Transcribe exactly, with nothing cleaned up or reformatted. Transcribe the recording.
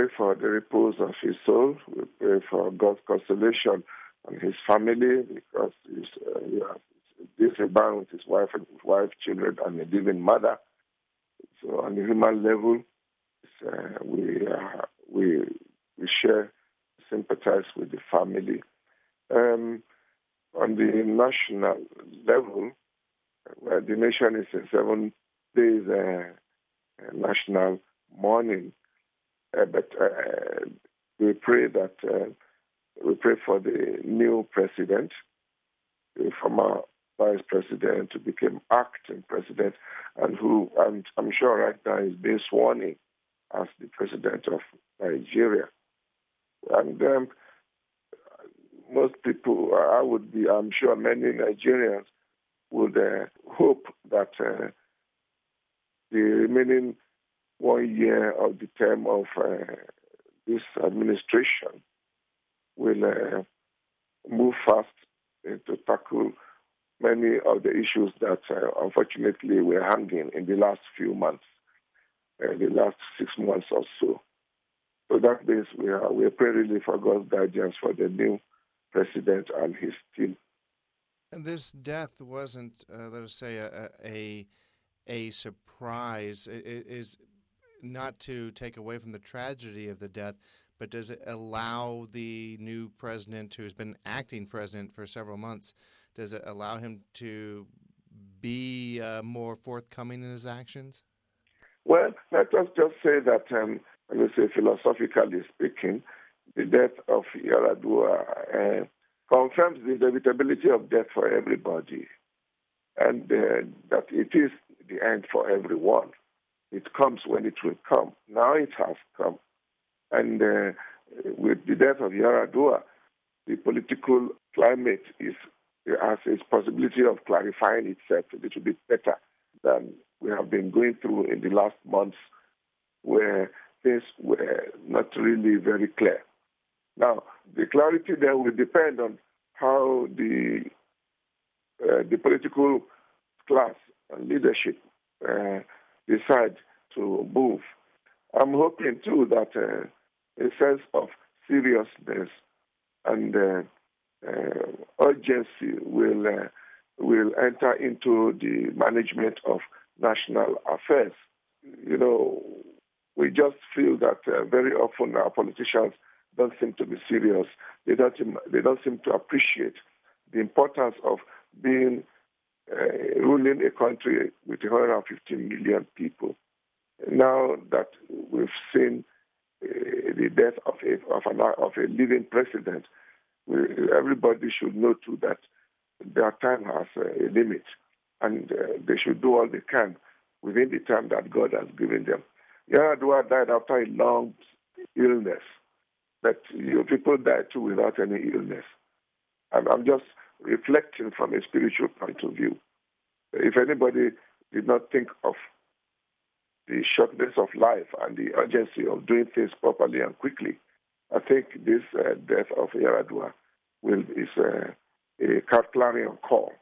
pray for the repose of his soul. We pray for God's consolation on his family, because he's, uh, he has disabled with his wife and his wife, children, and a living mother. So on the human level, uh, we, uh, we we share, sympathize with the family. Um, on the national level, where the nation is in seven days uh, national mourning, uh, but uh, we pray that uh, we pray for the new president, the former vice president who became acting president, and who, and I'm sure right now is being sworn in as the president of Nigeria. And um, most people, I would be, I'm sure many Nigerians would uh, hope that uh, the remaining one year of the term of uh, this administration will uh, move fast uh, to tackle many of the issues that uh, unfortunately were hanging in the last few months, uh, the last six months or so. So that means we are we are praying really for God's guidance for the new president and his team. And this death wasn't, uh, let us say, a a, a surprise. It, it is not to take away from the tragedy of the death, but does it allow the new president, who's been acting president for several months, does it allow him to be uh, more forthcoming in his actions? Well, let us just say that, um, let me say philosophically speaking, the death of Yaradua uh, confirms the inevitability of death for everybody, and uh, that it is the end for everyone. It comes when it will come. Now it has come. And uh, with the death of Yaradua, the political climate is has its possibility of clarifying itself a little bit better than we have been going through in the last months, where things were not really very clear. Now, the clarity there will depend on how the uh, the political class and leadership uh, decide to move. I'm hoping, too, that uh, a sense of seriousness and uh, uh, urgency will uh, will enter into the management of national affairs. You know, we just feel that uh, very often our politicians don't seem to be serious. They don't. They don't seem to appreciate the importance of being uh, ruling a country with one hundred fifty million people. Now that we've seen uh, the death of a of, an, of a living president, we, everybody should know too that their time has a limit, and uh, they should do all they can within the time that God has given them. Yaradua died after a long illness, but you know, people die too without any illness. And I'm just reflecting from a spiritual point of view. If anybody did not think of the shortness of life and the urgency of doing things properly and quickly, I think this uh, death of Yaradua will is uh, a clarion call